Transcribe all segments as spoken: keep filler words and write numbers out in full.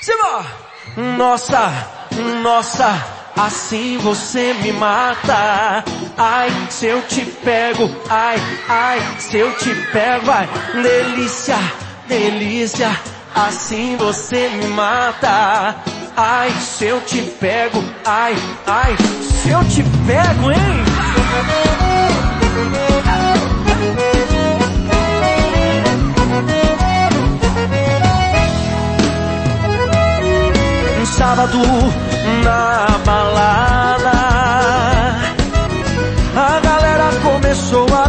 Simbora! Nossa, nossa, assim você me mata. Ai, se eu te pego, ai, ai, se eu te pego, ai, delícia, delícia, assim você me mata. Ai, se eu te pego, ai, ai, se eu te pego, hein? Um sábado na balada, a galera começou a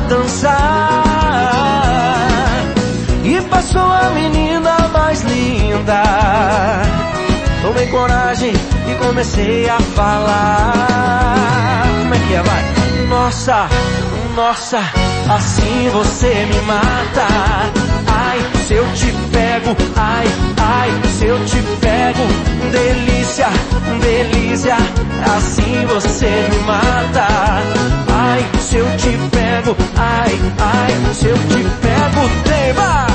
dançar e passou a menina mais linda. Tomei coragem e comecei a falar. Como é que é, vai? Nossa, nossa, assim você me mata. Ai, se eu te pego, ai, ai, se eu te pego, delícia, delícia, assim você me mata. Ai, se eu te pego, ai, ai, se eu te pego, tema.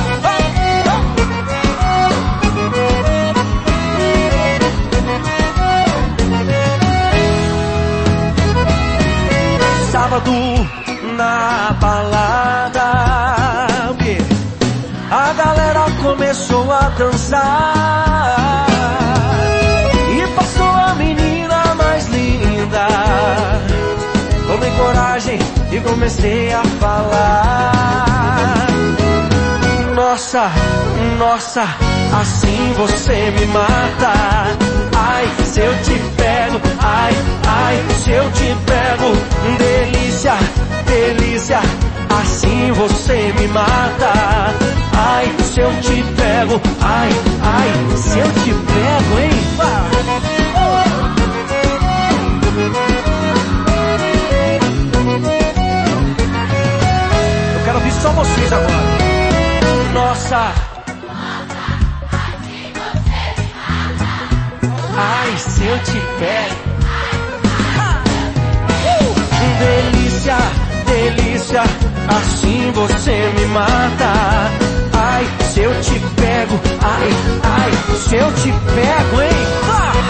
Sábado na balada, o quê? A galera começou a dançar e passou a menina mais linda. Tomei coragem e comecei a falar. Nossa, nossa, assim você me mata. Ai, se eu te pego, ai, ai, se eu te pego, delícia, delícia, assim você me mata. Ai, se eu te pego, ai, ai, se eu te pego, hein? Eu quero ouvir só vocês agora. Nossa, ai, se eu te pego, uh! delícia, delícia, assim você me mata. Ai, se eu te pego, ai, ai, se eu te pego, hein? Ah!